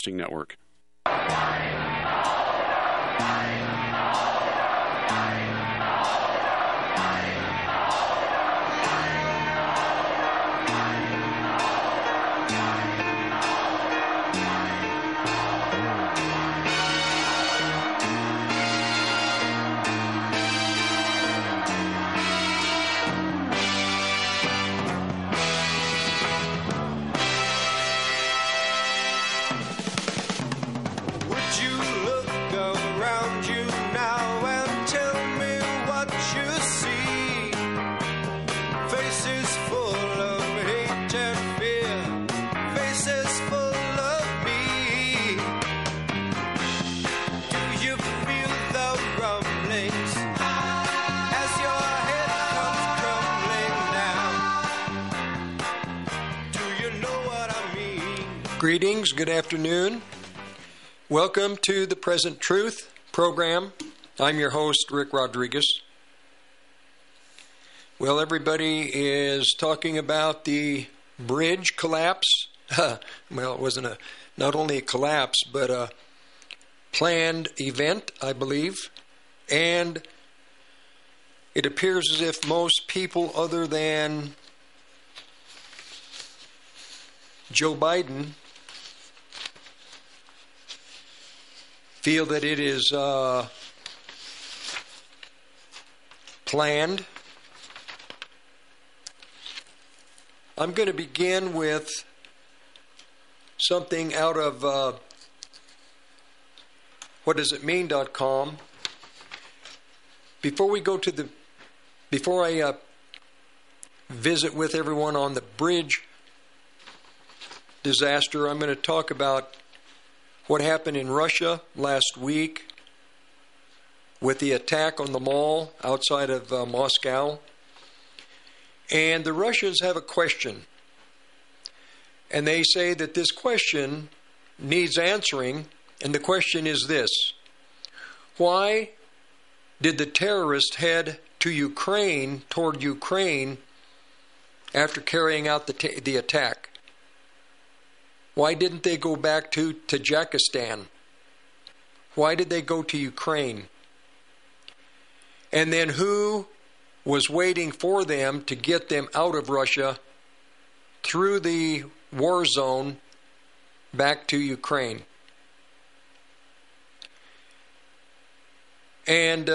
Broadcasting Network. Greetings, good afternoon. Welcome to the Present Truth program. I'm your host, Rick Rodriguez. Well, everybody is talking about the bridge collapse. Well, it wasn't not only a collapse, but a planned event, I believe. And it appears as if most people other than Joe Biden feel that it is planned. I'm going to begin with something out of whatdoesitmean.com. Before I visit with everyone on the bridge disaster, I'm going to talk about what happened in Russia last week with the attack on the mall outside of Moscow. And the Russians have a question. And they say that this question needs answering. And the question is this: why did the terrorists head to Ukraine, toward Ukraine, after carrying out the attack? Why didn't they go back to Tajikistan? Why did they go to Ukraine? And then who was waiting for them to get them out of Russia through the war zone back to Ukraine? And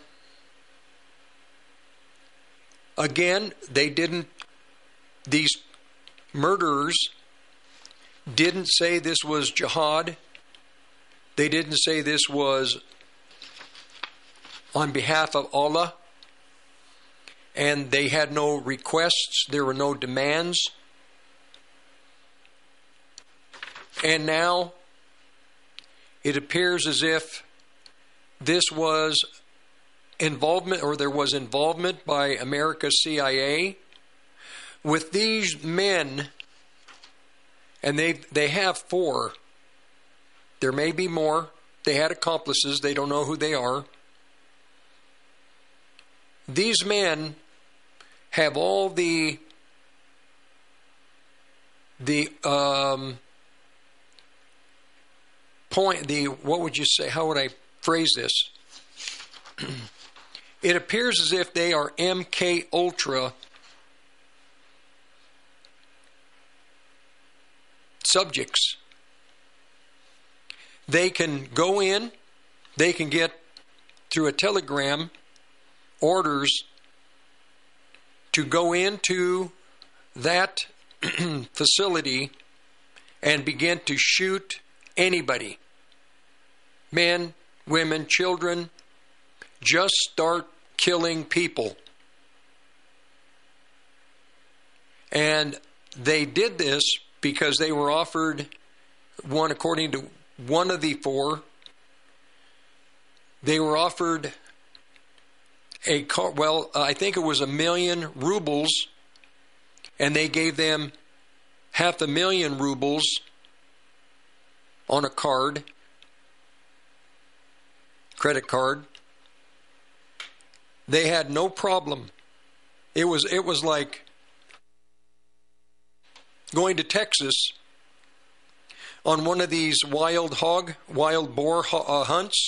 again, these murderers didn't say this was jihad. They didn't say this was on behalf of Allah. And they had no requests. There were no demands. And now it appears as if this was involvement, or there was involvement by America's CIA with these men. And they have 4. There may be more. They had accomplices. They don't know who they are. These men have all the what would you say? How would I phrase this? It appears as if they are MK Ultra subjects. They can go in, they can get through a telegram orders to go into that facility and begin to shoot anybody. Men, women, children. Just start killing people. And they did this because they were offered one, according to one of the 4, they were offered a car. Well, I think it was 1 million rubles, and they gave them 500,000 rubles on a card, credit card. They had no problem. It was like going to Texas, on one of these wild boar hunts,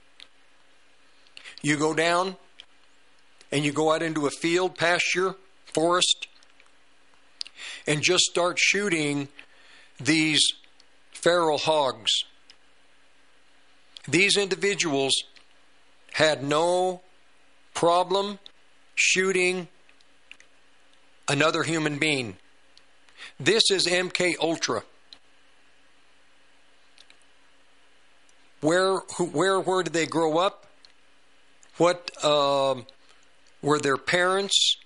you go down and you go out into a field, pasture, forest, and just start shooting these feral hogs. These individuals had no problem shooting another human being. This is MK Ultra. Where did they grow up? What were their parents?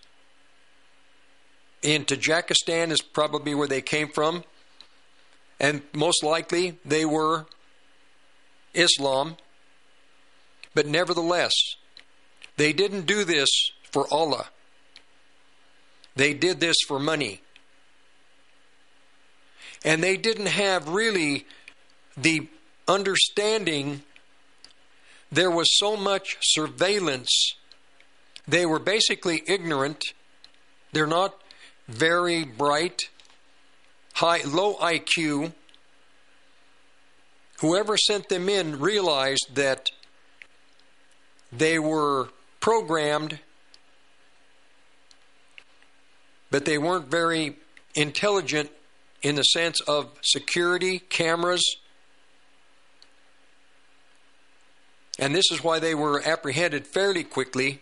In Tajikistan is probably where they came from. And most likely they were Islam. But nevertheless, they didn't do this for Allah. They did this for money. And they didn't have really the understanding. There was so much surveillance. They were basically ignorant. They're not very bright, low IQ. Whoever sent them in realized that they were programmed, but they weren't very intelligent in the sense of security, cameras. And this is why they were apprehended fairly quickly.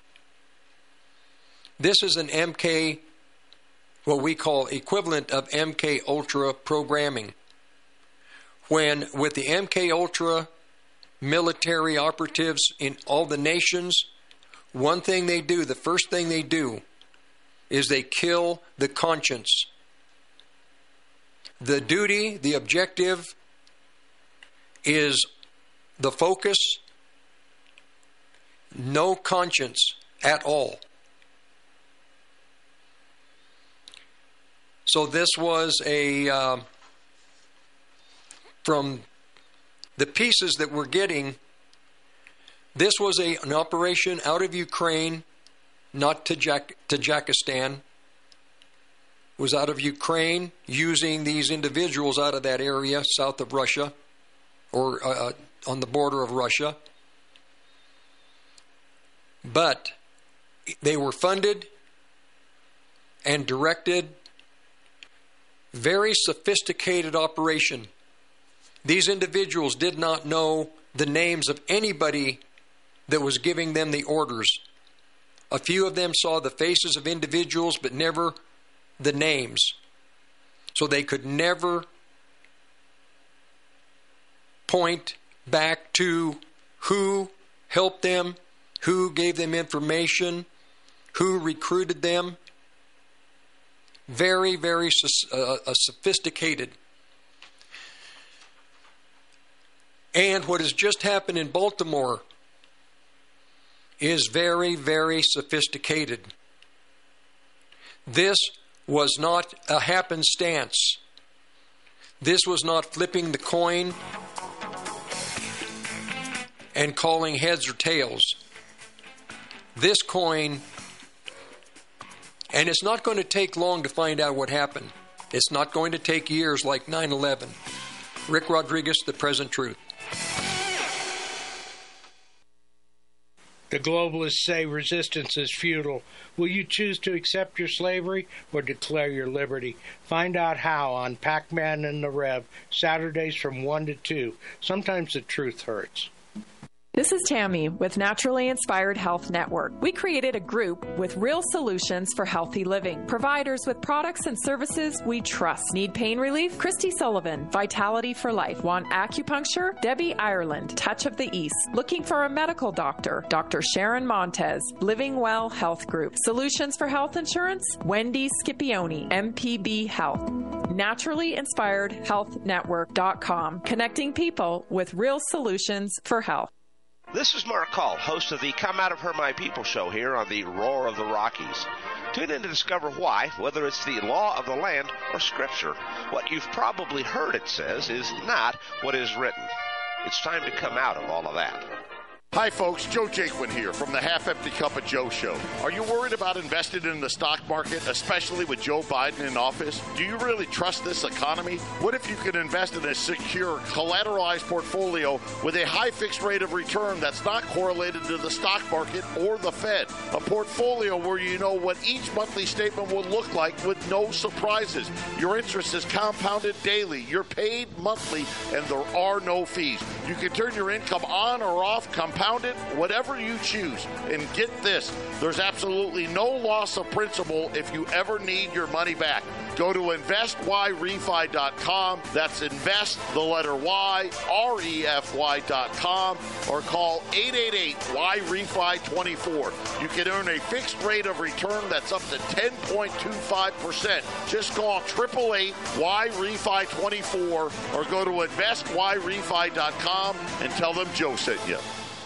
This is an MK, what we call equivalent of MK Ultra programming. When with the MK Ultra military operatives in all the nations, one thing they do, the first thing they do, is they kill the conscience. The duty, the objective, is the focus, no conscience at all. So this was from the pieces that we're getting, this was an operation out of Ukraine, not Tajikistan. It was out of Ukraine, using these individuals out of that area south of Russia, or on the border of Russia. But they were funded and directed. Very sophisticated operation. These individuals did not know the names of anybody that was giving them the orders. A few of them saw the faces of individuals, but never the names. So they could never point back to who helped them, who gave them information, who recruited them. Very, very sophisticated. And what has just happened in Baltimore is very, very sophisticated. This was not a happenstance. This was not flipping the coin and calling heads or tails. This coin, and it's not going to take long to find out what happened. It's not going to take years like 9/11. Rick Rodriguez, The Present Truth. The globalists say resistance is futile. Will you choose to accept your slavery or declare your liberty? Find out how on Pac-Man and the Rev, Saturdays from 1 to 2. Sometimes the truth hurts. This is Tammy with Naturally Inspired Health Network. We created a group with real solutions for healthy living. Providers with products and services we trust. Need pain relief? Christy Sullivan, Vitality for Life. Want acupuncture? Debbie Ireland, Touch of the East. Looking for a medical doctor? Dr. Sharon Montez, Living Well Health Group. Solutions for health insurance? Wendy Scipione, MPB Health. NaturallyInspiredHealthNetwork.com. Connecting people with real solutions for health. This is Mark Call, host of the Come Out of Her My People show here on the Roar of the Rockies. Tune in to discover why, whether it's the law of the land or Scripture, what you've probably heard it says is not what is written. It's time to come out of all of that. Hi folks, Joe Jaquin here from the Half Empty Cup of Joe show. Are you worried about investing in the stock market, especially with Joe Biden in office? Do you really trust this economy? What if you could invest in a secure, collateralized portfolio with a high fixed rate of return that's not correlated to the stock market or the Fed? A portfolio where you know what each monthly statement will look like with no surprises. Your interest is compounded daily. You're paid monthly, and there are no fees. You can turn your income on or off, compound it, whatever you choose. And get this, there's absolutely no loss of principal if you ever need your money back. Go to investyrefi.com. That's invest, the letter Y, REFY.com, or call 888-YREFI24. You can earn a fixed rate of return that's up to 10.25%. Just call 888-YREFI24 or go to investyrefi.com and tell them Joe sent you.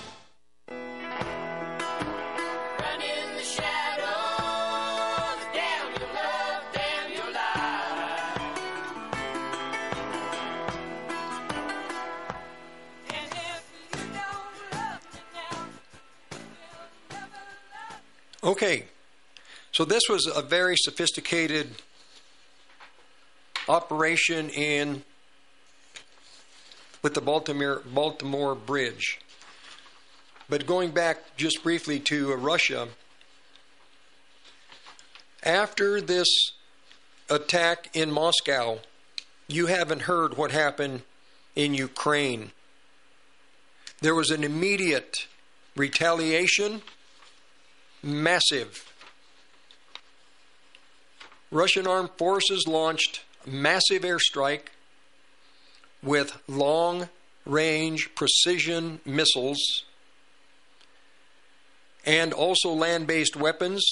Okay, so this was a very sophisticated operation with the Baltimore Bridge. But going back just briefly to Russia, after this attack in Moscow, you haven't heard what happened in Ukraine. There was an immediate retaliation. Massive. Russian armed forces launched a massive airstrike with long-range precision missiles and also land-based weapons,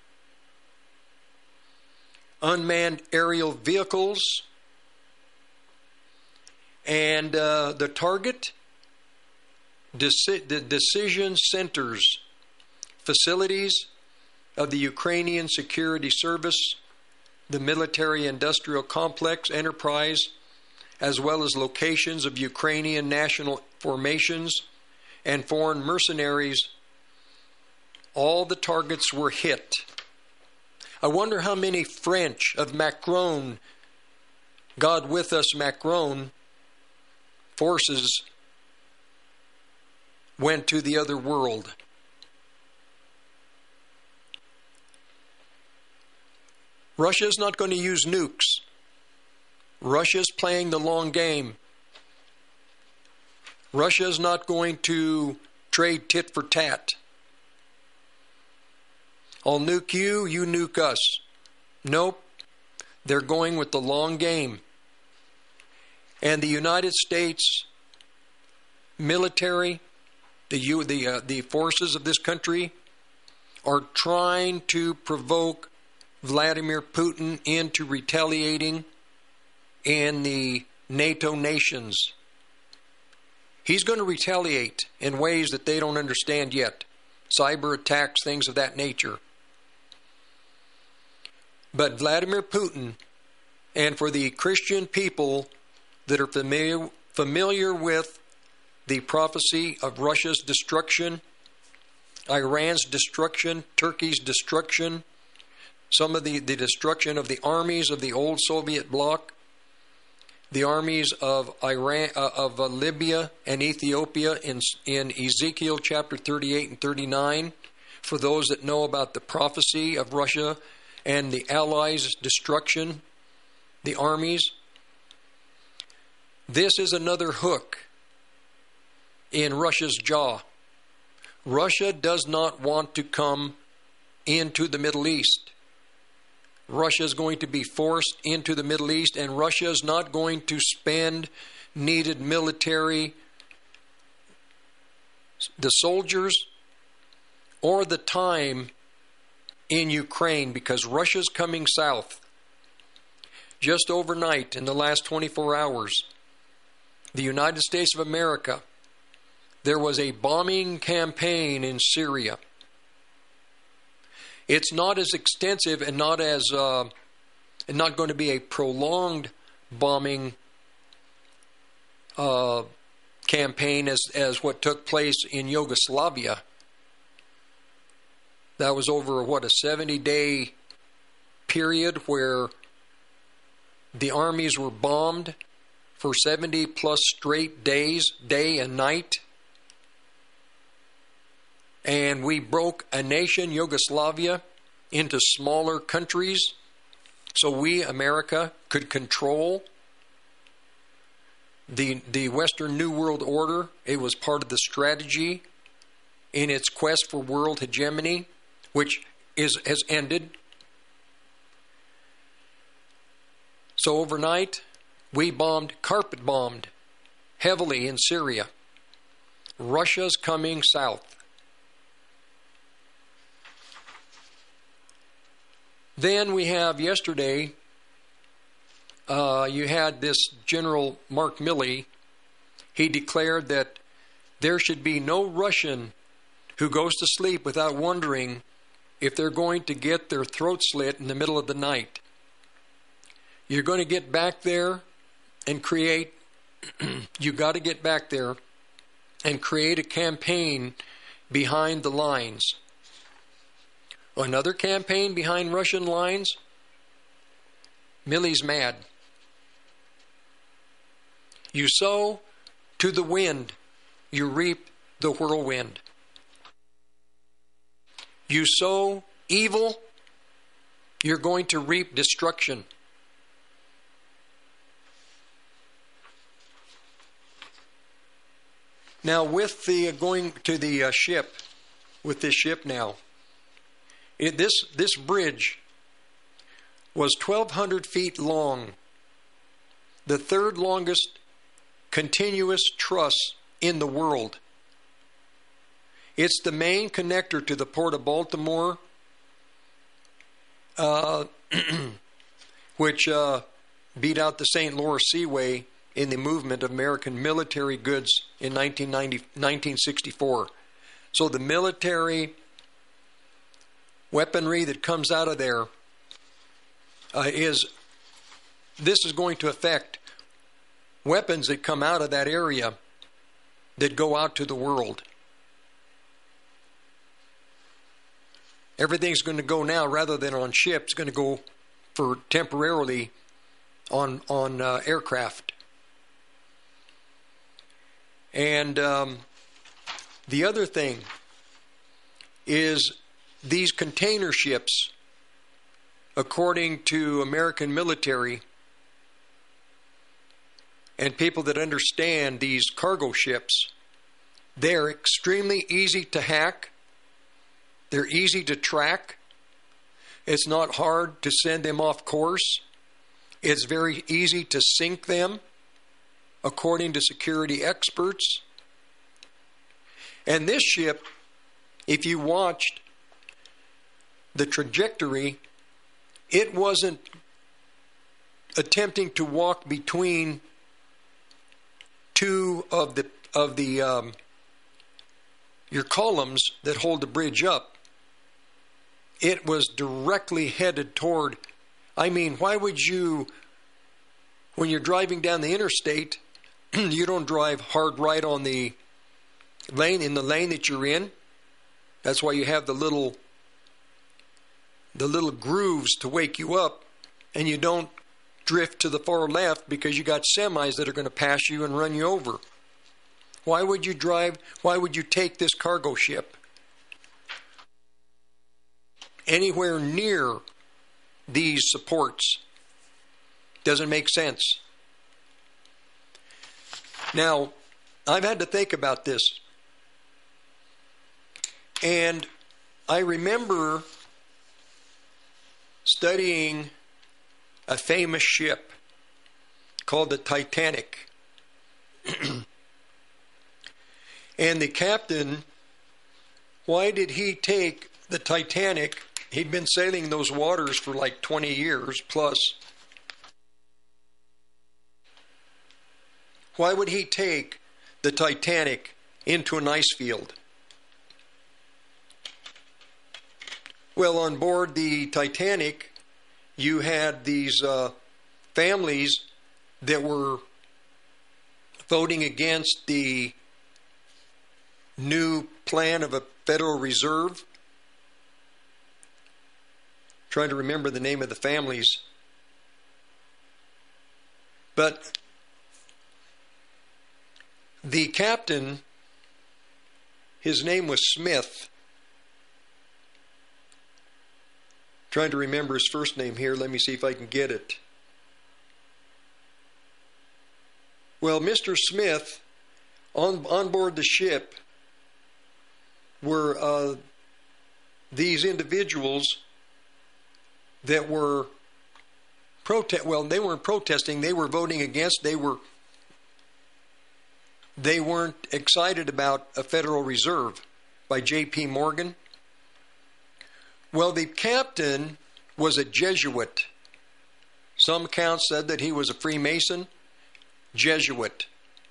unmanned aerial vehicles, and the target, the decision centers, facilities of the Ukrainian Security Service, the military-industrial complex enterprise, as well as locations of Ukrainian national formations and foreign mercenaries. All the targets were hit. I wonder how many French of Macron, God with us Macron, forces went to the other world. Russia's not going to use nukes. Russia's playing the long game. Russia's not going to trade tit for tat. I'll nuke you, you nuke us. Nope. They're going with the long game. And the United States military, the forces of this country, are trying to provoke Vladimir Putin into retaliating in the NATO nations. He's going to retaliate in ways that they don't understand yet. Cyber attacks, things of that nature. But Vladimir Putin, and for the Christian people that are familiar with the prophecy of Russia's destruction, Iran's destruction, Turkey's destruction, some of the destruction of the armies of the old Soviet bloc, the armies of Iran, of Libya and Ethiopia in Ezekiel chapter 38 and 39, for those that know about the prophecy of Russia and the Allies' destruction, the armies. This is another hook in Russia's jaw. Russia does not want to come into the Middle East. Russia is going to be forced into the Middle East, and Russia is not going to spend needed military, the soldiers, or the time in Ukraine, because Russia's coming south. Just overnight, in the last 24 hours, the United States of America, there was a bombing campaign in Syria. It's not as extensive and not going to be a prolonged bombing campaign as what took place in Yugoslavia. That was over, a 70-day period where the armies were bombed for 70-plus straight days, day and night. And we broke a nation, Yugoslavia, into smaller countries so we, America, could control the Western New World Order. It was part of the strategy in its quest for world hegemony, which has ended. So overnight, we carpet bombed heavily in Syria. Russia's coming south. Then we have yesterday, you had this General Mark Milley. He declared that there should be no Russian who goes to sleep without wondering if they're going to get their throat slit in the middle of the night. You're going to get back there and create, you got to get back there and create a campaign behind the lines. Another campaign behind Russian lines? Milley's mad. You sow to the wind, you reap the whirlwind. You sow evil, you're going to reap destruction. Now, with the going to the ship, with this ship now, this bridge was 1,200 feet long, the third longest continuous truss in the world. It's the main connector to the Port of Baltimore, which beat out the St. Lawrence Seaway in the movement of American military goods in 1964. So the military weaponry that comes out of there is going to affect weapons that come out of that area that go out to the world. Everything's going to go now, rather than on ships, going to go for temporarily on aircraft. And the other thing is these container ships, according to American military and people that understand these cargo ships, they're extremely easy to hack. They're easy to track. It's not hard to send them off course. It's very easy to sink them, according to security experts. And this ship, if you watched the trajectory, it wasn't attempting to walk between two of your columns that hold the bridge up. It was directly headed toward, why would you, when you're driving down the interstate, you don't drive hard right on the lane, in the lane that you're in. That's why you have the little grooves to wake you up, and you don't drift to the far left because you got semis that are going to pass you and run you over. Why would you take this cargo ship anywhere near these supports? Doesn't make sense. Now, I've had to think about this. And I remember studying a famous ship called the Titanic. And the captain, why did he take the Titanic? He'd been sailing those waters for like 20 years plus. Why would he take the Titanic into an ice field? Well, on board the Titanic, you had these families that were voting against the new plan of a Federal Reserve. Trying to remember the name of the families. But the captain, his name was Smith. Trying to remember his first name here. Let me see if I can get it. Well, Mr. Smith, on board the ship were these individuals that were they weren't protesting, they were voting against, they weren't excited about a Federal Reserve by J.P. Morgan. Well, the captain was a Jesuit. Some accounts said that he was a Freemason, Jesuit.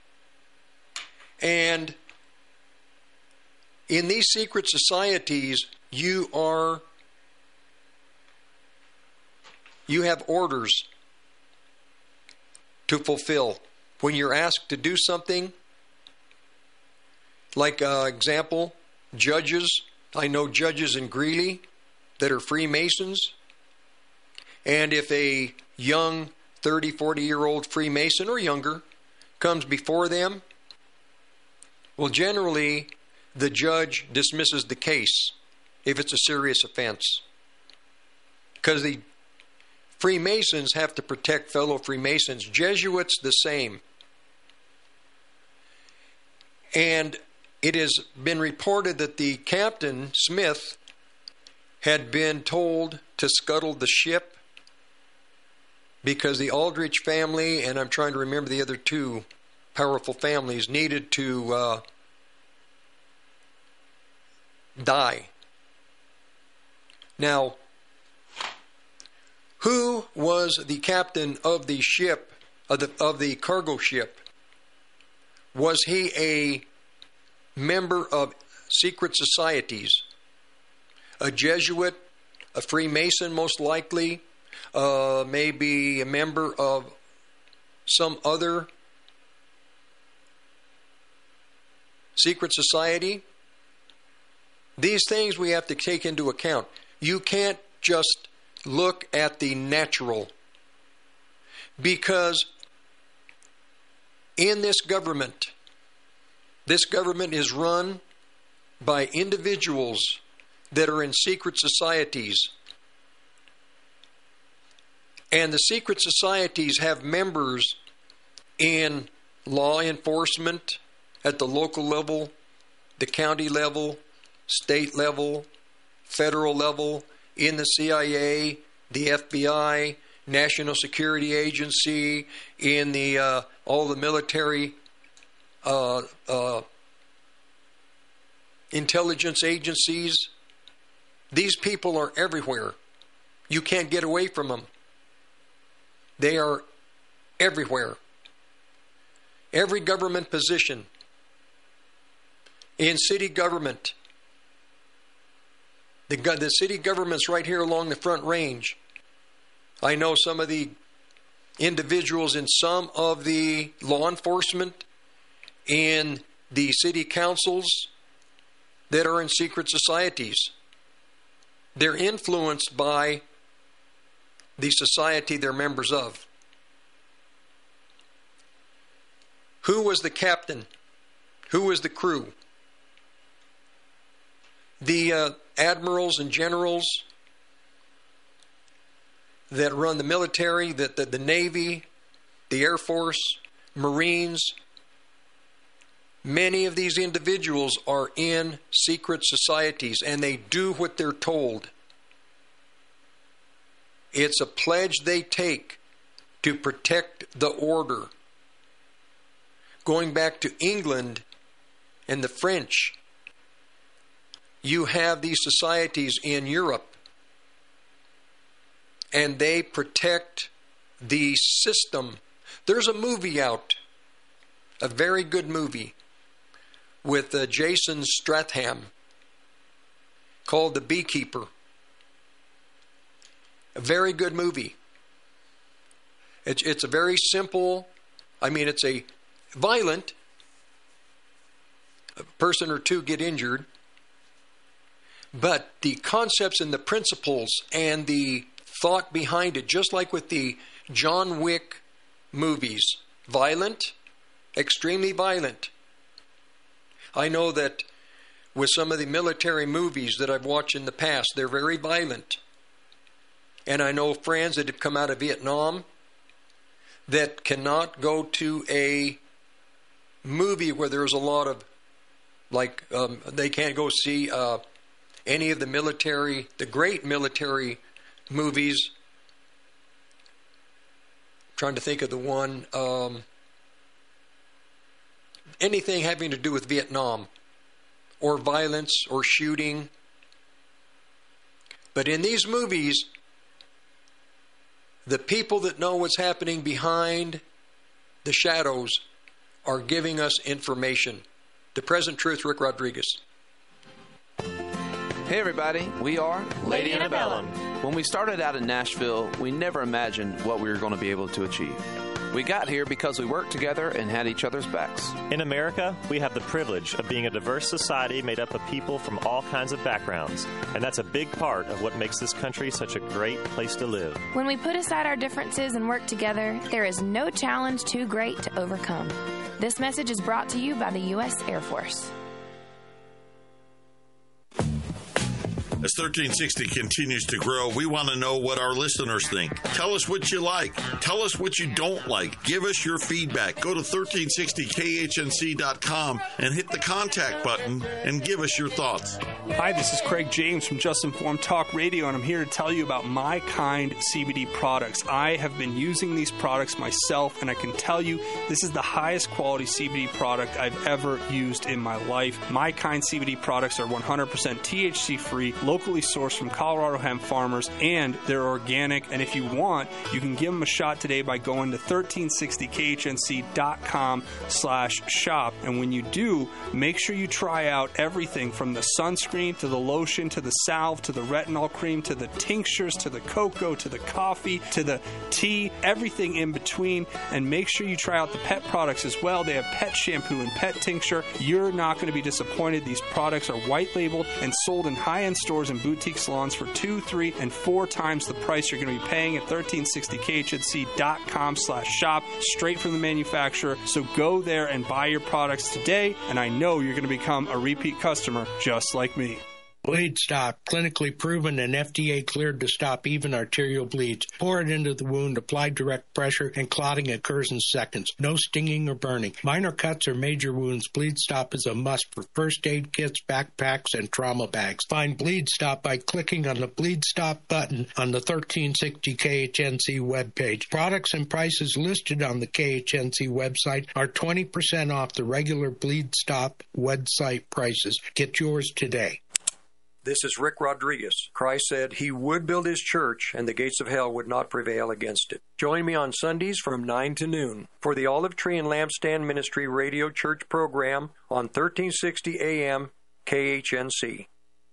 And in these secret societies, you have orders to fulfill. When you're asked to do something, like example, judges. I know judges in Greeley that are Freemasons. And if a young 30, 40-year-old Freemason or younger comes before them, well, generally, the judge dismisses the case if it's a serious offense. Because the Freemasons have to protect fellow Freemasons. Jesuits, the same. And it has been reported that the captain, Smith, had been told to scuttle the ship because the Aldrich family, and I'm trying to remember the other two powerful families, needed to die. Now, who was the captain of the ship, of the cargo ship? Was he a member of secret societies? A Jesuit, a Freemason most likely, maybe a member of some other secret society? These things we have to take into account. You can't just look at the natural, because in this government is run by individuals that are in secret societies. And the secret societies have members in law enforcement at the local level, the county level, state level, federal level, in the CIA, the FBI, National Security Agency, in the all the military intelligence agencies. These people are everywhere. You can't get away from them. They are everywhere. Every government position. In city government. The city government's right here along the Front Range. I know some of the individuals in some of the law enforcement, in the city councils that are in secret societies. They're influenced by the society they're members of. Who was the captain? Who was the crew? The admirals and generals that run the military, the Navy, the Air Force, Marines. Many of these individuals are in secret societies, and they do what they're told. It's a pledge they take to protect the order. Going back to England and the French, you have these societies in Europe, and they protect the system. There's a movie out, a very good movie, with Jason Statham called The Beekeeper. A very good movie. It's a very simple, it's a violent. A person or two get injured. But the concepts and the principles and the thought behind it, just like with the John Wick movies, violent, extremely violent. I know that with some of the military movies that I've watched in the past, they're very violent. And I know friends that have come out of Vietnam that cannot go to a movie where there's a lot of, they can't go see any of the great military movies. I'm trying to think of the one, anything having to do with Vietnam, or violence, or shooting. But in these movies, the people that know what's happening behind the shadows are giving us information. The Present Truth, Rick Rodriguez. Hey everybody, we are Lady Antebellum. When we started out in Nashville, we never imagined what we were going to be able to achieve. We got here because we worked together and had each other's backs. In America, we have the privilege of being a diverse society made up of people from all kinds of backgrounds, and that's a big part of what makes this country such a great place to live. When we put aside our differences and work together, there is no challenge too great to overcome. This message is brought to you by the U.S. Air Force. As 1360 continues to grow, we want to know what our listeners think. Tell us what you like. Tell us what you don't like. Give us your feedback. Go to 1360khnc.com and hit the contact button and give us your thoughts. Hi, this is Craig James from Just Informed Talk Radio, and I'm here to tell you about My Kind CBD products. I have been using these products myself, and I can tell you this is the highest quality CBD product I've ever used in my life. My Kind CBD products are 100% THC-free, locally sourced from Colorado hemp farmers, and they're organic. And if you want, you can give them a shot today by going to 1360khnc.com/shop. And when you do, make sure you try out everything from the sunscreen to the lotion to the salve to the retinol cream to the tinctures to the cocoa to the coffee to the tea, everything in between. And make sure you try out the pet products as well. They have pet shampoo and pet tincture. You're not going to be disappointed. These products are white labeled and sold in high-end stores and boutique salons for 2, 3, and 4 times the price you're going to be paying at 1360khnc.com/shop, straight from the manufacturer. So go there and buy your products today, and I know you're going to become a repeat customer just like me. Bleed Stop, clinically proven and FDA cleared to stop even arterial bleeds. Pour it into the wound, apply direct pressure, and clotting occurs in seconds. No stinging or burning. Minor cuts or major wounds, Bleed Stop is a must for first aid kits, backpacks, and trauma bags. Find Bleed Stop by clicking on the Bleed Stop button on the 1360 KHNC webpage. Products and prices listed on the KHNC website are 20% off the regular Bleed Stop website prices. Get yours today. This is Rick Rodriguez. Christ said he would build his church and the gates of hell would not prevail against it. Join me on Sundays from 9 to noon for the Olive Tree and Lampstand Ministry Radio Church program on 1360 AM KHNC.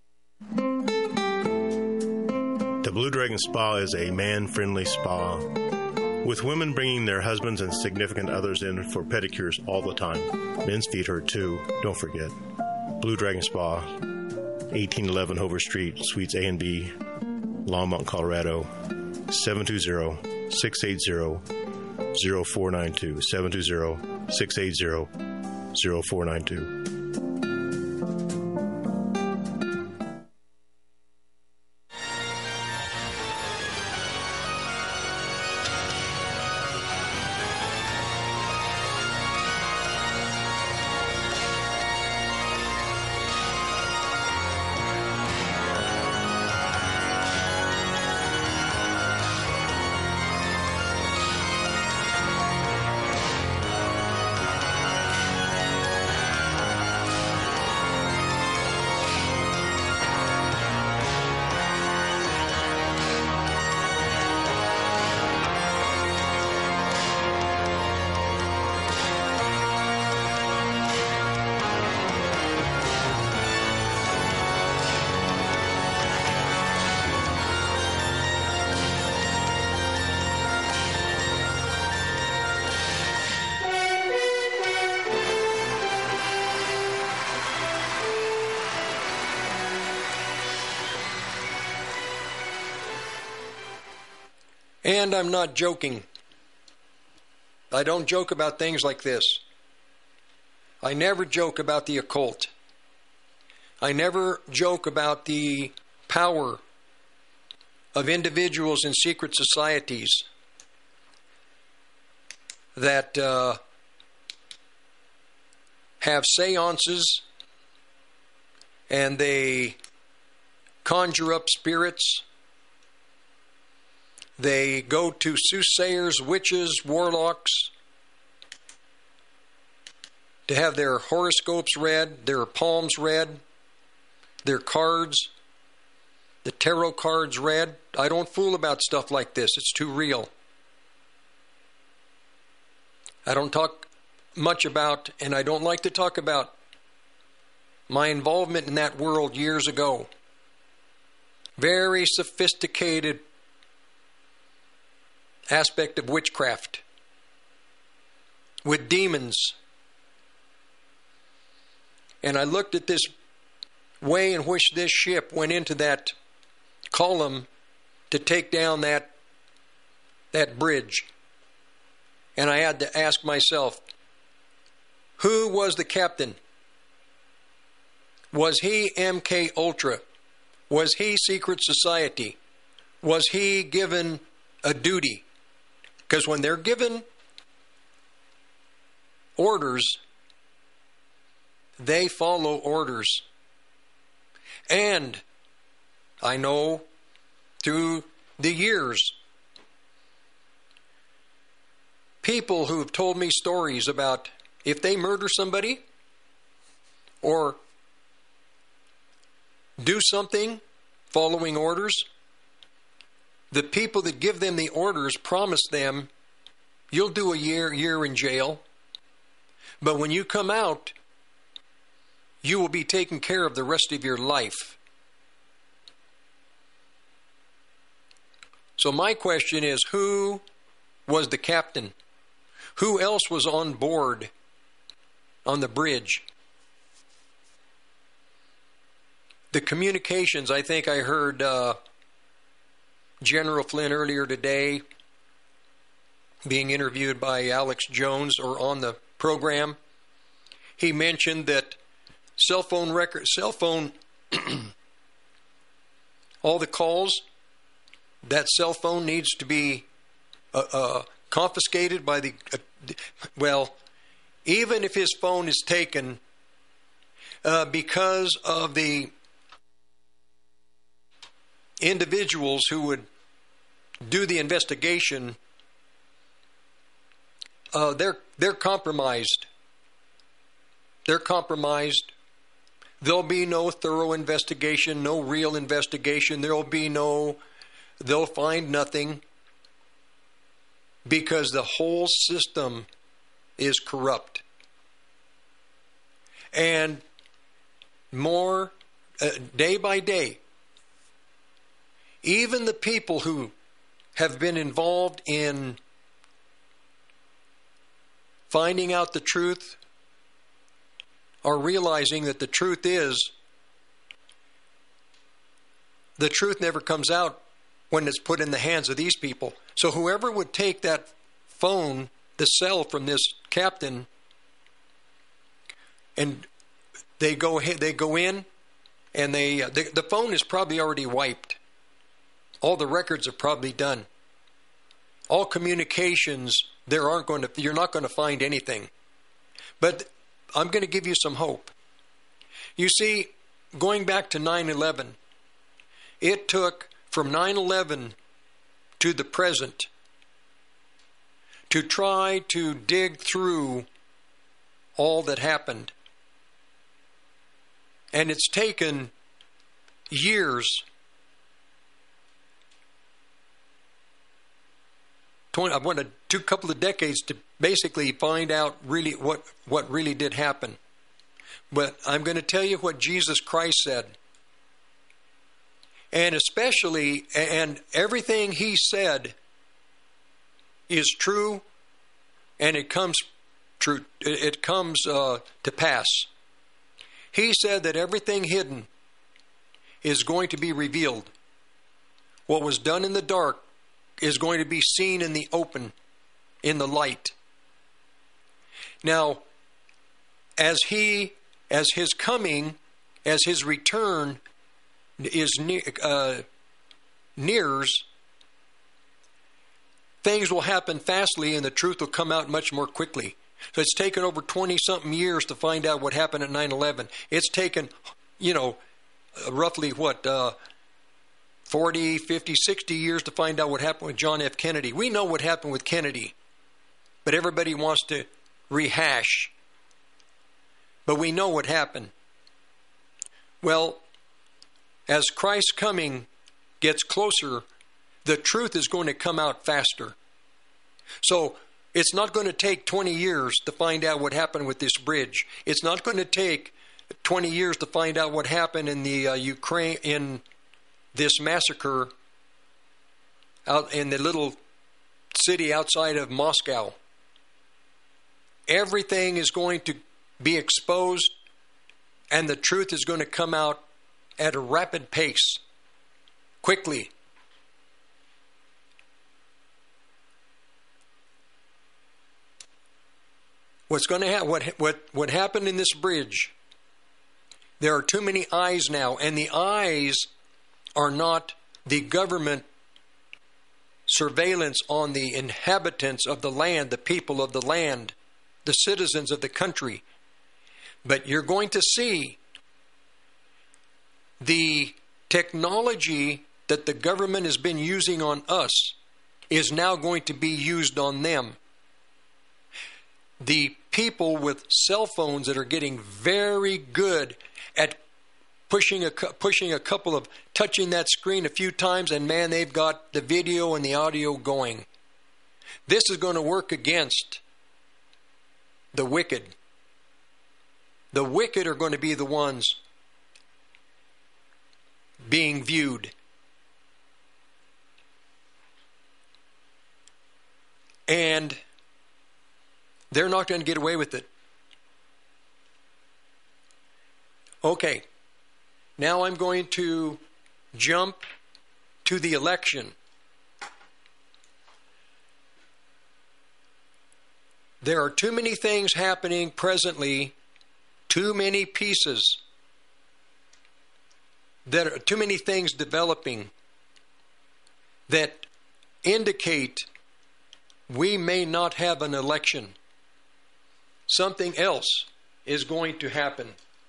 The Blue Dragon Spa is a man-friendly spa, with women bringing their husbands and significant others in for pedicures all the time. Men's feet hurt too, don't forget. Blue Dragon Spa, 1811 Hover Street, Suites A and B, Longmont, Colorado, 720-680-0492, 720-680-0492. And I'm not joking. I don't joke about things like this. I never joke about the occult. I never joke about the power of individuals in secret societies that have seances and they conjure up spirits. They go to soothsayers, witches, warlocks to have their horoscopes read, their palms read, their cards, the tarot cards read. I don't fool about stuff like this. It's too real. I don't talk much about, and I don't like to talk about my involvement in that world years ago. Very sophisticated aspect of witchcraft with demons. And I looked at this way in which this ship went into that column to take down that bridge. And I had to ask myself, who was the captain? Was he MK Ultra? Was he secret society? Was he given a duty? Because when they're given orders, they follow orders. And I know through the years, people who have told me stories about if they murder somebody or do something following orders, the people that give them the orders promise them, you'll do a year in jail, but when you come out, you will be taken care of the rest of your life. So my question is, who was the captain? Who else was on board on the bridge? The communications, I think I heard General Flynn earlier today being interviewed by Alex Jones or on the program. He mentioned that cell phone, all the calls, that cell phone needs to be confiscated by the, well, even if his phone is taken because of the individuals who would do the investigation, they're compromised. They're compromised. There'll be no thorough investigation, no real investigation. They'll find nothing because the whole system is corrupt. And more, day by day, even the people who have been involved in finding out the truth are realizing that the truth never comes out when it's put in the hands of these people. So whoever would take that phone, the cell from this captain, and they go in, and the phone is probably already wiped. All the records are probably done. All communications, you're not going to find anything. But I'm going to give you some hope. You see, going back to 9/11, it took from 9/11 to the present to try to dig through all that happened. And it's taken years, I wanted a couple of decades to basically find out really what really did happen. But I'm going to tell you what Jesus Christ said. And especially, and everything he said is true, and it comes true. It comes to pass. He said that everything hidden is going to be revealed. What was done in the dark is going to be seen in the open, in the light. Now, as his return is nears, things will happen fastly and the truth will come out much more quickly. So it's taken over 20-something years to find out what happened at 9/11. It's taken, roughly 40, 50, 60 years to find out what happened with John F. Kennedy. We know what happened with Kennedy, but everybody wants to rehash. But we know what happened. Well, as Christ's coming gets closer, the truth is going to come out faster. So it's not going to take 20 years to find out what happened with this bridge. It's not going to take 20 years to find out what happened in the Ukraine, in this massacre out in the little city outside of Moscow. Everything is going to be exposed, and the truth is going to come out at a rapid pace, quickly. What's going to happen? What happened in this bridge? There are too many eyes now, and the eyes are not the government surveillance on the inhabitants of the land, the people of the land, the citizens of the country. But you're going to see the technology that the government has been using on us is now going to be used on them. The people with cell phones that are getting very good at pushing a couple of, touching that screen a few times, and man, they've got the video and the audio going. This is going to work against the wicked. The wicked are going to be the ones being viewed. And they're not going to get away with it. Okay. Now I'm going to jump to the election. There are too many things happening presently, too many pieces, too many things developing that indicate we may not have an election. Something else is going to happen.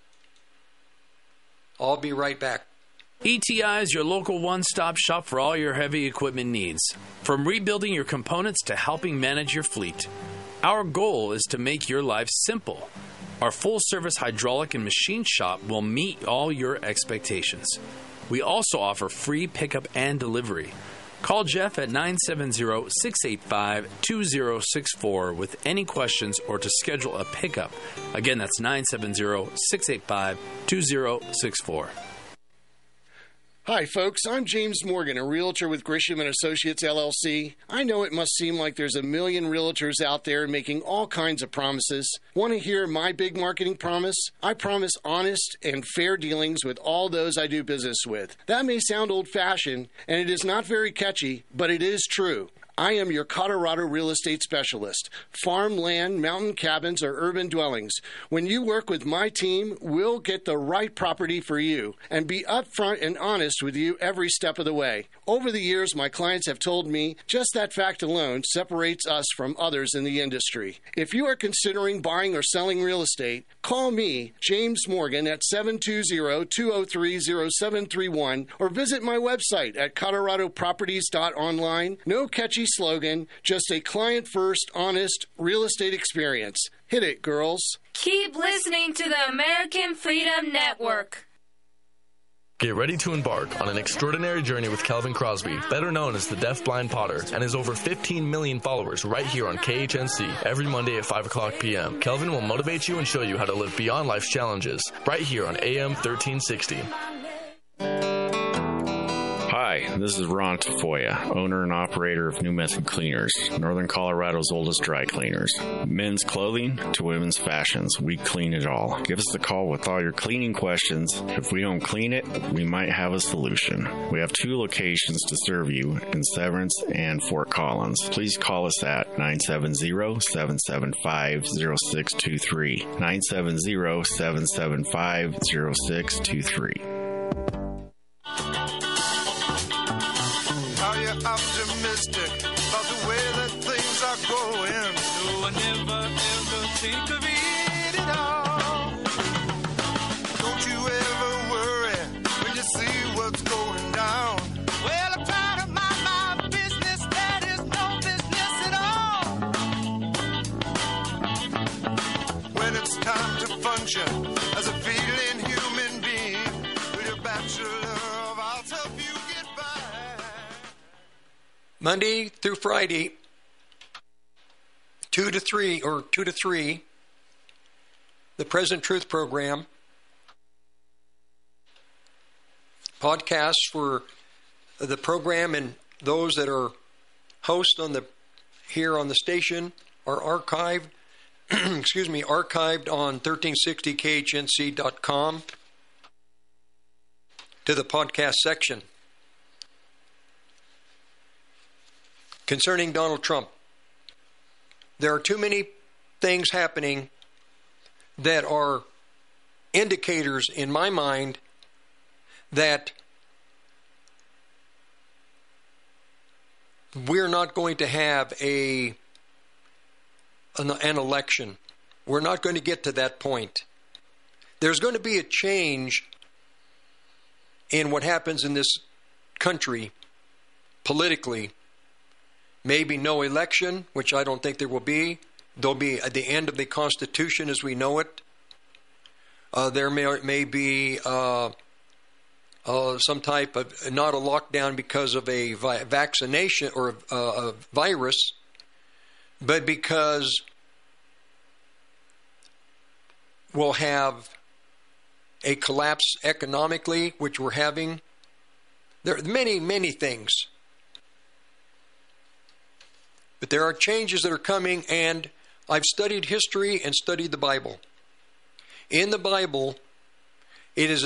I'll be right back. ETI is your local one-stop shop for all your heavy equipment needs. From rebuilding your components to helping manage your fleet. Our goal is to make your life simple. Our full-service hydraulic and machine shop will meet all your expectations. We also offer free pickup and delivery. Call Jeff at 970-685-2064 with any questions or to schedule a pickup. Again, that's 970-685-2064. Hi, folks. I'm James Morgan, a realtor with Grisham & Associates, LLC. I know it must seem like there's a million realtors out there making all kinds of promises. Want to hear my big marketing promise? I promise honest and fair dealings with all those I do business with. That may sound old-fashioned, and it is not very catchy, but it is true. I am your Colorado real estate specialist. Farm, land, mountain cabins, or urban dwellings. When you work with my team, we'll get the right property for you and be upfront and honest with you every step of the way. Over the years, my clients have told me just that fact alone separates us from others in the industry. If you are considering buying or selling real estate, call me, James Morgan, at 720-203-0731 or visit my website at coloradoproperties.online. No catchy slogan, just a client-first, honest real estate experience. Hit it, girls. Keep listening to the American Freedom Network. Get ready to embark on an extraordinary journey with Kelvin Crosby, better known as the Deaf Blind Potter, and his over 15 million followers right here on KHNC every Monday at 5 o'clock p.m. Kelvin will motivate you and show you how to live beyond life's challenges right here on AM 1360. Hi, Hi, this is Ron Tafoya, owner and operator of New Method Cleaners, Northern Colorado's oldest dry cleaners. Men's clothing to women's fashions, we clean it all. Give us a call with all your cleaning questions. If we don't clean it, we might have a solution. We have 2 locations to serve you in Severance and Fort Collins. Please call us at 970-775-0623. 970-775-0623. Are you optimistic about the way that things are going? No, I never ever think of it at all. Don't you ever worry when you see what's going down. Well, I'm trying to mind my business, that is no business at all. When it's time to function as a feeling human being, with your bachelor of arts help you get by. Monday through Friday, 2 to 3, the Present Truth Program. Podcasts for the program and those that are hosts here on the station are archived. Archived on 1360khnc.com to the podcast section. Concerning Donald Trump, there are too many things happening that are indicators in my mind that we're not going to have an election. We're not going to get to that point. There's going to be a change in what happens in this country politically. Maybe no election, which I don't think there will be. There'll be at the end of the Constitution as we know it. There may be some type of, not a lockdown because of a vaccination or a virus, but because we'll have a collapse economically, which we're having. There are many, many things. But there are changes that are coming, and I've studied history and studied the Bible. In the Bible, it is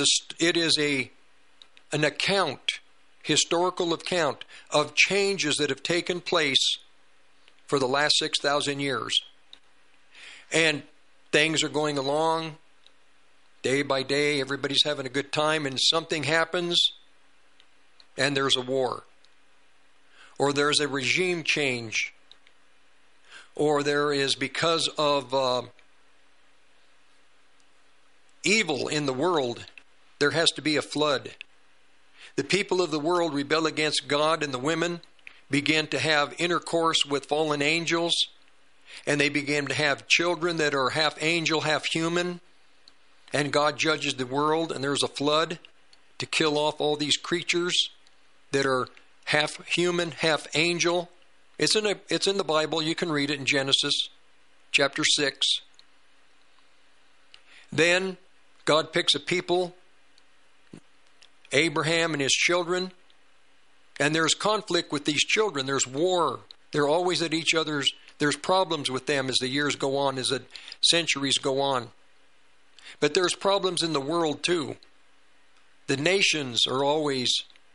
an account, historical account of changes that have taken place for the last 6,000 years. And things are going along day by day. Everybody's having a good time, and something happens, and there's a war. Or there's a regime change. Or there is, because of evil in the world, there has to be a flood. The people of the world rebel against God, and the women begin to have intercourse with fallen angels, and they begin to have children that are half angel, half human, and God judges the world, and there's a flood to kill off all these creatures that are half human, half angel. It's in the Bible. You can read it in Genesis chapter 6. Then God picks a people, Abraham and his children, and there's conflict with these children. There's war. They're always at each other's. There's problems with them as the years go on, as the centuries go on. But there's problems in the world too. The nations are always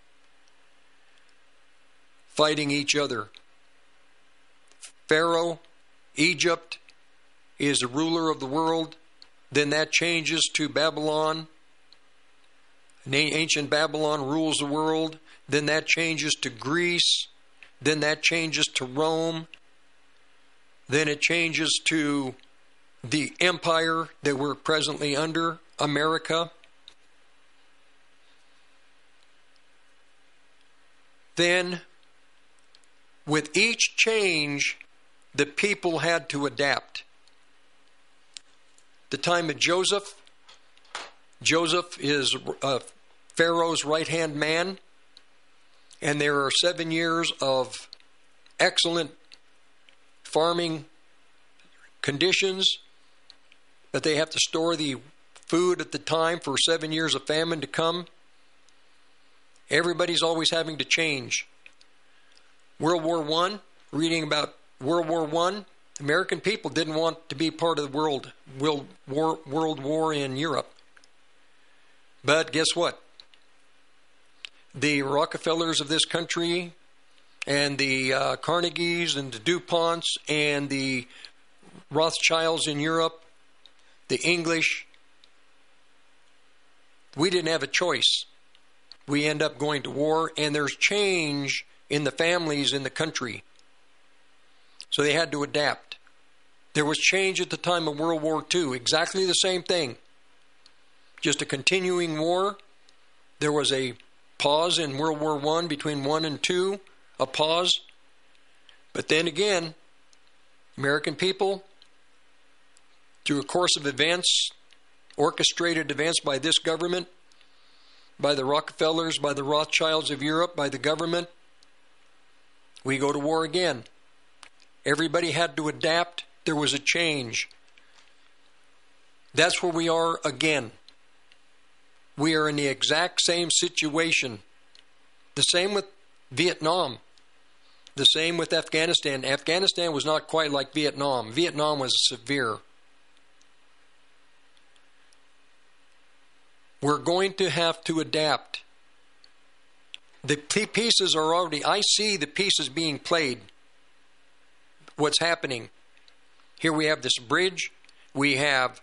fighting each other. Pharaoh, Egypt, is the ruler of the world. Then that changes to Babylon. Ancient Babylon rules the world. Then that changes to Greece. Then that changes to Rome. Then it changes to the empire that we're presently under, America. Then, with each change, the people had to adapt. The time of Joseph is Pharaoh's right-hand man, and there are 7 years of excellent farming conditions, but they have to store the food at the time for 7 years of famine to come. Everybody's always having to change. World War I, reading about World War I, American people didn't want to be part of the world war in Europe. But guess what? The Rockefellers of this country and the Carnegies and the DuPonts and the Rothschilds in Europe, the English, we didn't have a choice. We end up going to war, and there's change in the families in the country. So they had to adapt. There was change at the time of World War II, exactly the same thing. Just a continuing war. There was a pause in World War I between 1 and 2, a pause. But then again, American people, through a course of events, orchestrated events by this government, by the Rockefellers, by the Rothschilds of Europe, by the government, we go to war again. Everybody had to adapt. There was a change. That's where we are again. We are in the exact same situation. The same with Vietnam. The same with Afghanistan. Afghanistan was not quite like Vietnam. Vietnam was severe. We're going to have to adapt. The pieces are already, I see the pieces being played. What's happening? Here we have this bridge. We have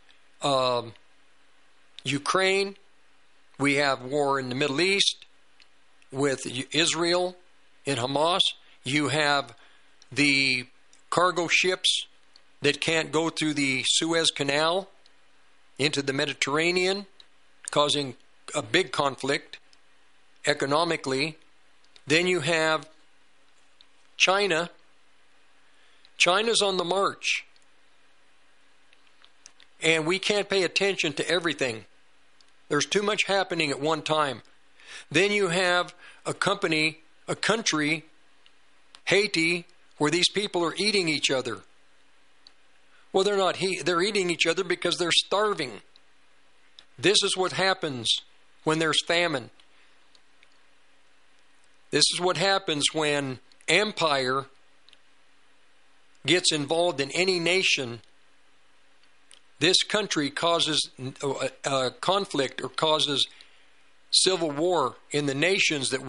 Ukraine. We have war in the Middle East with Israel and Hamas. You have the cargo ships that can't go through the Suez Canal into the Mediterranean, causing a big conflict economically. Then you have China. China's on the march. And we can't pay attention to everything. There's too much happening at one time. Then you have a country, Haiti, where these people are eating each other. Well, they're eating each other because they're starving. This is what happens when there's famine. This is what happens when empire gets involved in any nation. This country causes conflict or causes civil war in the nations that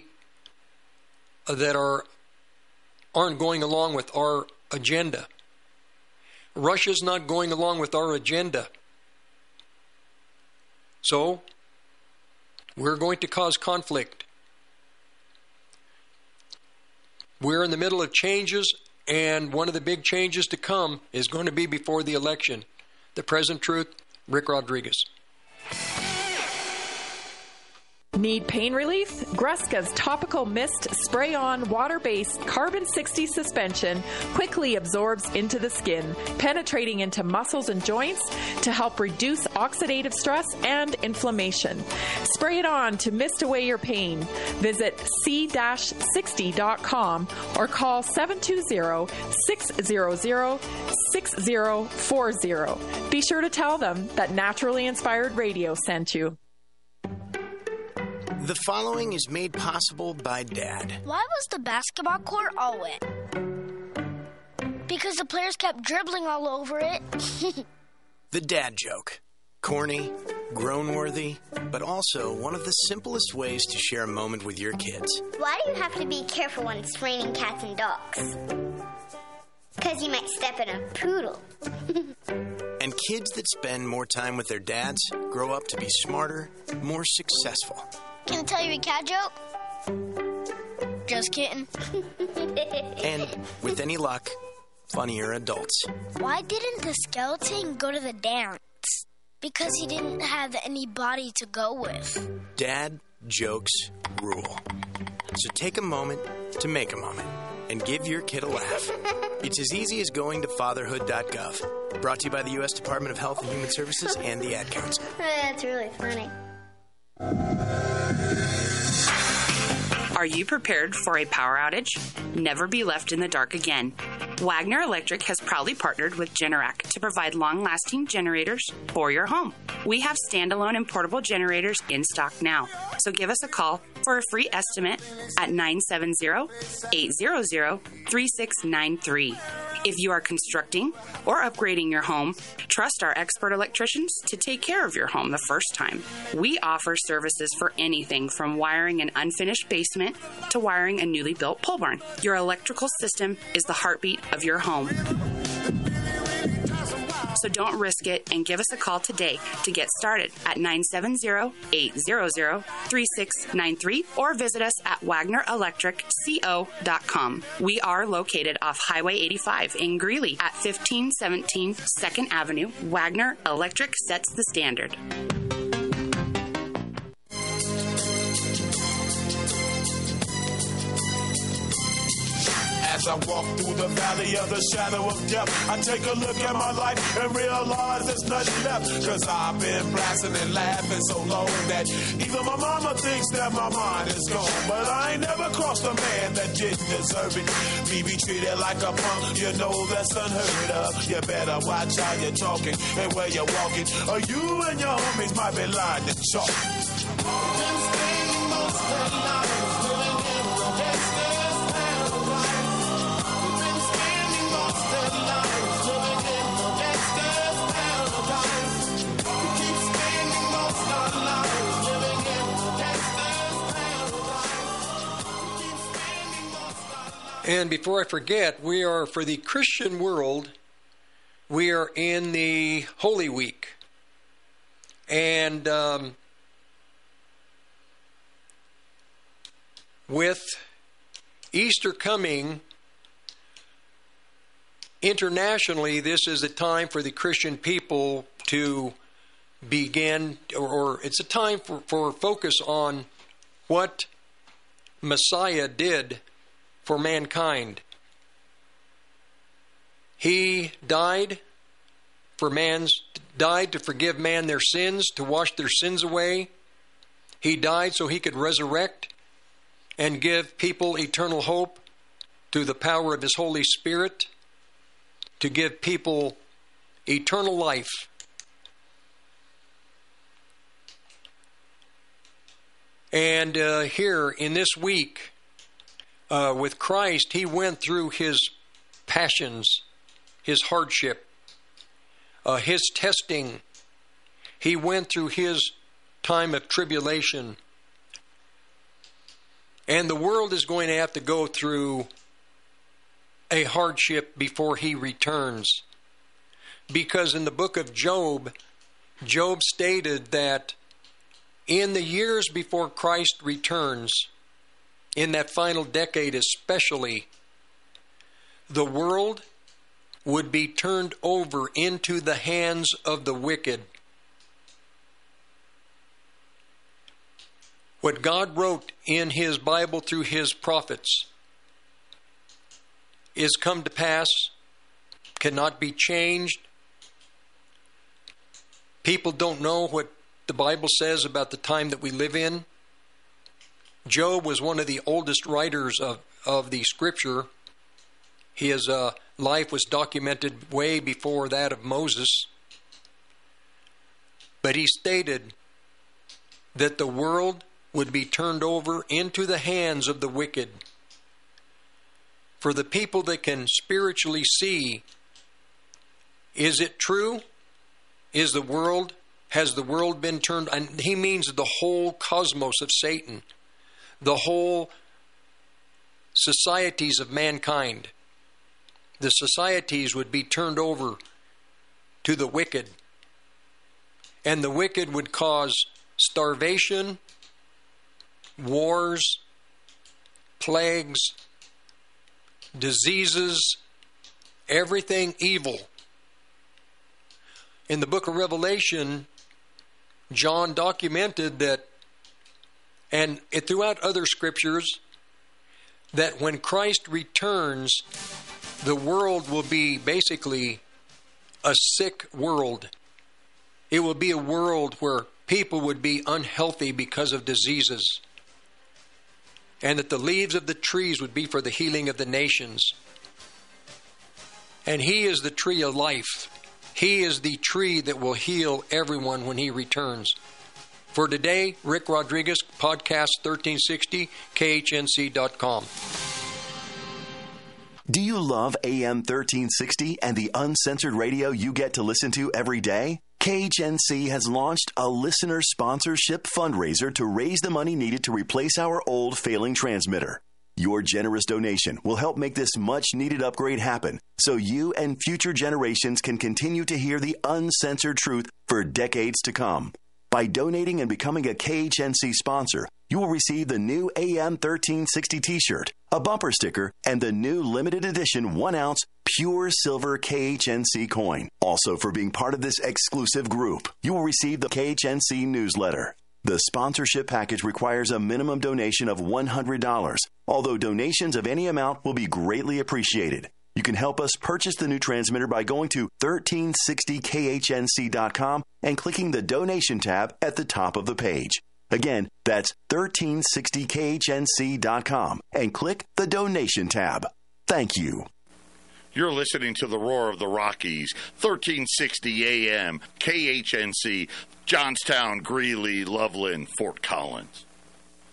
aren't going along with our agenda. Russia's not going along with our agenda. So, we're going to cause conflict. We're in the middle of changes, and one of the big changes to come is going to be before the election. The Present Truth, Rick Rodriguez. Need pain relief? Gruska's Topical Mist Spray-On Water-Based Carbon 60 Suspension quickly absorbs into the skin, penetrating into muscles and joints to help reduce oxidative stress and inflammation. Spray it on to mist away your pain. Visit c-60.com or call 720-600-6040. Be sure to tell them that Naturally Inspired Radio sent you. The following is made possible by Dad. Why was the basketball court all wet? Because the players kept dribbling all over it. The dad joke. Corny, grown-worthy, but also one of the simplest ways to share a moment with your kids. Why do you have to be careful when it's raining cats and dogs? Because you might step in a poodle. And kids that spend more time with their dads grow up to be smarter, more successful. Can I tell you a cat joke? Just kidding. And, with any luck, funnier adults. Why didn't the skeleton go to the dance? Because he didn't have any body to go with. Dad jokes rule. So take a moment to make a moment and give your kid a laugh. It's as easy as going to fatherhood.gov. Brought to you by the U.S. Department of Health and Human Services and the Ad Council. That's really funny. Are you prepared for a power outage? Never be left in the dark again. Wagner Electric has proudly partnered with Generac to provide long-lasting generators for your home. We have standalone and portable generators in stock now, so give us a call for a free estimate at 970-800-3693. If you are constructing or upgrading your home, trust our expert electricians to take care of your home the first time. We offer services for anything from wiring an unfinished basement to wiring a newly built pole barn. Your electrical system is the heartbeat of your home. So don't risk it and give us a call today to get started at 970-800-3693 or visit us at WagnerElectricCO.com. We are located off Highway 85 in Greeley at 1517 2nd Avenue. Wagner Electric sets the standard. As I walk through the valley of the shadow of death, I take a look at my life and realize there's nothing left. Cause I've been blasting and laughing so long that even my mama thinks that my mind is gone. But I ain't never crossed a man that didn't deserve it. Me be treated like a punk, you know that's unheard of. You better watch how you're talking and where you're walking, or you and your homies might be lying to chalk. Been spending most of their lives living in the gangster's paradise. And before I forget, we are, for the Christian world, we are in the Holy Week. And with Easter coming, internationally, this is a time for the Christian people to begin, or it's a time for focus on what Messiah did for mankind. He died to forgive man their sins, to wash their sins away. He died so he could resurrect and give people eternal hope through the power of his Holy Spirit, to give people eternal life. And here in this week, with Christ, he went through his passions, his hardship, his testing. He went through his time of tribulation. And the world is going to have to go through a hardship before he returns. Because in the book of Job, Job stated that in the years before Christ returns, in that final decade especially, the world would be turned over into the hands of the wicked. What God wrote in his Bible through his prophets is come to pass, cannot be changed. People don't know what the Bible says about the time that we live in. Job was one of the oldest writers of the Scripture. His life was documented way before that of Moses. But he stated that the world would be turned over into the hands of the wicked. For the people that can spiritually see, is it true? Has the world been turned? And he means the whole cosmos of Satan, the whole societies of mankind. The societies would be turned over to the wicked. And the wicked would cause starvation, wars, plagues, diseases, everything evil. In the book of Revelation, John documented that, and throughout other scriptures, that when Christ returns, the world will be basically a sick world. It will be a world where people would be unhealthy because of diseases, and that the leaves of the trees would be for the healing of the nations. And He is the tree of life. He is the tree that will heal everyone when He returns. For today, Rick Rodriguez, Podcast 1360, KHNC.com. Do you love AM 1360 and the uncensored radio you get to listen to every day? KHNC has launched a listener sponsorship fundraiser to raise the money needed to replace our old failing transmitter. Your generous donation will help make this much-needed upgrade happen so you and future generations can continue to hear the uncensored truth for decades to come. By donating and becoming a KHNC sponsor, you will receive the new AM 1360 t-shirt, a bumper sticker, and the new limited edition 1-ounce pure silver KHNC coin. Also, for being part of this exclusive group, you will receive the KHNC newsletter. The sponsorship package requires a minimum donation of $100, although donations of any amount will be greatly appreciated. You can help us purchase the new transmitter by going to 1360khnc.com and clicking the donation tab at the top of the page. Again, that's 1360khnc.com and click the donation tab. Thank you. You're listening to the Roar of the Rockies, 1360 AM, KHNC, Johnstown, Greeley, Loveland, Fort Collins.